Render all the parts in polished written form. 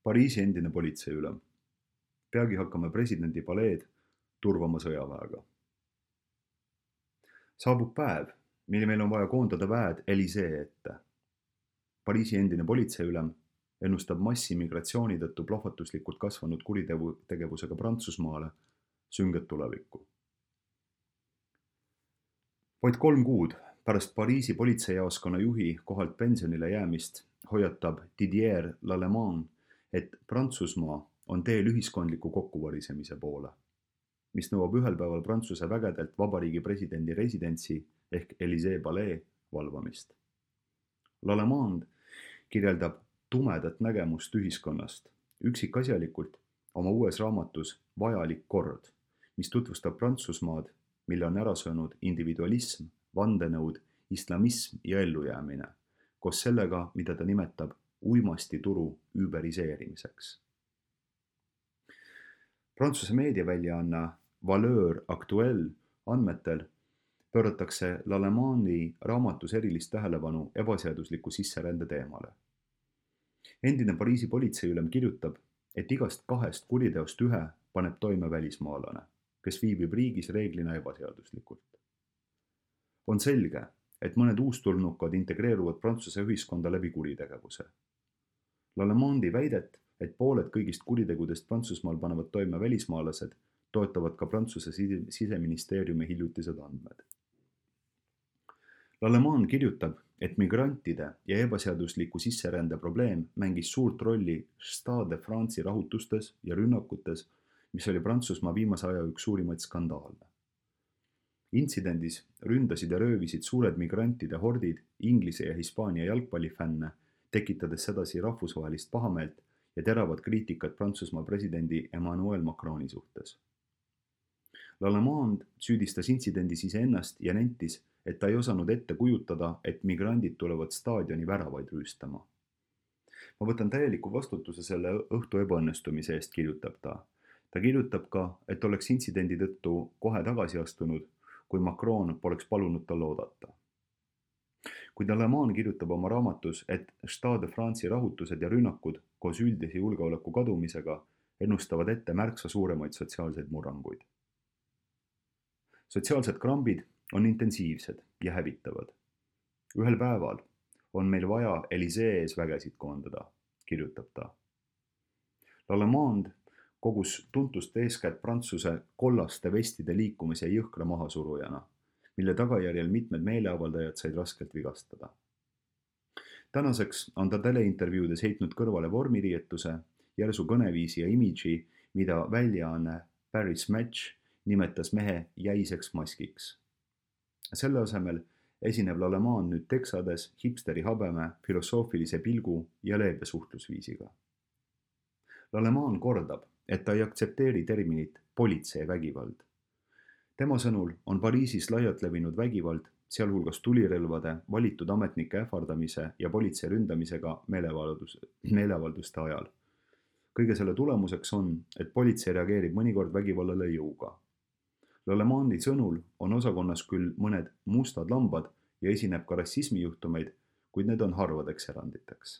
Pariisi endine politseiülem. Peagi hakkame presidendi paleed turvama sõjaväega. Saabub päev, mil meil on vaja koondada väed Élysée ette. Pariisi endine politseiülem ennustab massimigratsiooni tõttu plahvatuslikult kasvanud kuritegevusega Prantsusmaale sünget tulevikku. Vaid 3 kuud pärast Pariisi politseijaoskonna juhi kohalt pensionile jäämist hoiatab Didier Lallement, et Prantsusmaa on teel ühiskondliku kokkuvarisemise poole, mis nõuab ühel päeval Prantsuse vägedelt vabariigi presidendi residentsi ehk Élysée palee valvamist. Lallement kirjeldab tumedat nägemust ühiskonnast üksikasjalikult oma uues raamatus Vajalik kord, mis tutvustab Prantsusmaad, mille on ära söönud individualism, vandenõud, islamism ja ellujäämine, koos sellega, mida ta nimetab uimasti turu überiseerimiseks. Prantsuse meediaväljaanne Valeur Actuelle andmetel pööratakse Lalemandi raamatus erilist tähelepanu ebaseadusliku sisserände teemale. Endine Pariisi politseiülem kirjutab, et igast 2 kuriteost 1 paneb toime välismaalane, kes viibib riigis reeglina ebaseaduslikult. On selge, et mõned uustulnukad integreeruvad Prantsuse ühiskonda läbi kuritegevuse. Lalemandi väidet, et pooled kõigist kuritegudest Prantsusmaal panevad toime välismaalased, toetavad ka Prantsuse siseministeeriumi hiljutised andmed. Lallement kirjutab, et migrantide ja ebaseadusliku sisserände probleem mängis suurt rolli Stade de France'i rahutustes ja rünnakutes, mis oli Prantsusmaa viimase aja üks suurimaid skandaale. Intsidendis ründasid ja röövisid suured migrantide hordid Inglise ja Hispaania jalgpallifänne, tekitades sedasi rahvusvahelist pahameelt ja teravat kriitikat Prantsusmaa presidendi Emmanuel Macroni suhtes. Lallement süüdistas intsidendis iseennast ja nentis, et ta ei osanud ette kujutada, et migrandid tulevad staadioni väravaid rüüstama. Ma võtan täieliku vastutuse selle õhtu ebaõnnestumise eest, kirjutab ta. Ta kirjutab ka, et oleks intsidendi tõttu kohe tagasi astunud, kui Macron poleks palunud tal oodata. Kuid Lallement kirjutab oma raamatus, et Stade de France'i rahutused ja rünnakud koos üldise julgeoleku kadumisega ennustavad ette märksa suuremaid sotsiaalseid murranguid. Sotsiaalsed krambid on intensiivsed ja hävitavad. Ühel päeval on meil vaja Élysée ees vägesid koondada, kirjutab ta. Lallement kogus tuntust eeskätt Prantsuse kollaste vestide liikumise jõhkra mahasurujana, mille tagajärjel mitmed meeleavaldajad said raskelt vigastada. Tänaseks on ta teleintervjuudes heitnud kõrvale vormiriietuse, järsu kõneviisi ja imidži, mida väljaanne Paris Match nimetas mehe jäiseks maskiks. Selle asemel esineb Lallement nüüd teksades hipsteri habeme, filosoofilise pilgu ja leebe suhtlusviisiga. Lallement kordab, et ta ei aktsepteeri terminit politseivägivald. Tema sõnul on Pariisis laialt levinud vägivald, sealhulgas tulirelvade, valitud ametnike ähvardamise ja politsei ründamisega meeleavalduste ajal. Kõige selle tulemuseks on, et politsei reageerib mõnikord vägivallale jõuga. Lalemandi sõnul on osakonnas küll mõned mustad lambad ja esineb ka rassismijuhtumeid, kuid need on harvadeks eranditeks.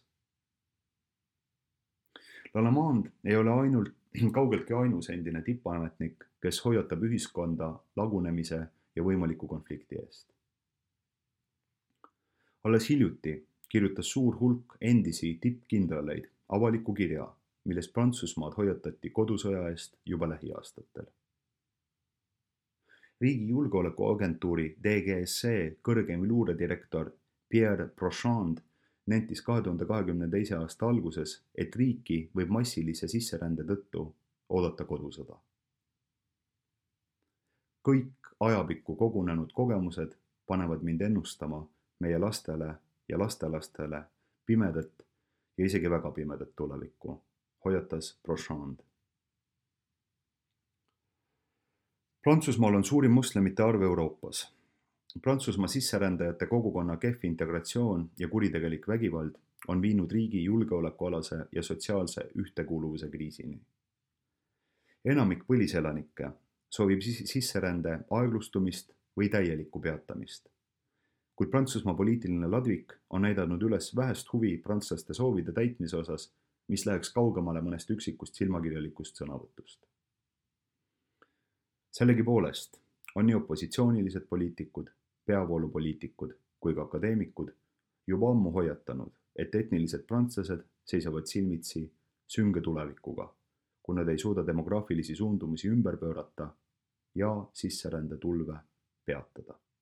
Lallement ei ole kaugeltki ainus endine tippametnik, kes hoiatab ühiskonda lagunemise ja võimaliku konflikti eest. Alles hiljuti kirjutas suur hulk endisi tippkindraleid avaliku kirja, milles Prantsusmaad hoiatati kodusõja eest juba lähiaastatel. Riigi julgeolekuagentuuri DGSC kõrgeim luuredirektor Pierre Prochand nentis 2022. aasta alguses, et riiki võib massilise sisserände tõttu oodata kodusõda. Kõik ajapikku kogunenud kogemused panevad mind ennustama meie lastele ja lastelastele pimedat ja isegi väga pimedat tulevikku, hoiatas Prochand. Prantsusmaal on suurim moslemite arv Euroopas. Prantsusmaa sisserändajate kogukonna kehv integratsioon ja kuritegelik vägivald on viinud riigi julgeolekualase ja sotsiaalse ühtekuuluvuse kriisini. Enamik põliselanikke soovib sisserände aeglustumist või täielikku peatamist. Kuid Prantsusmaa poliitiline ladvik on näidanud üles vähest huvi prantslaste soovide täitmise osas mis läheks kaugemale mõnest üksikust silmakirjalikust sõnavõtust. Sellegipoolest on nii opositsioonilised poliitikud, peavoolupoliitikud kui ka akadeemikud juba ammu hoiatanud, et etnilised prantslased seisavad silmitsi sünge tulevikuga, kui nad ei suuda demograafilisi suundumusi ümber pöörata ja sisserände tulve peatada.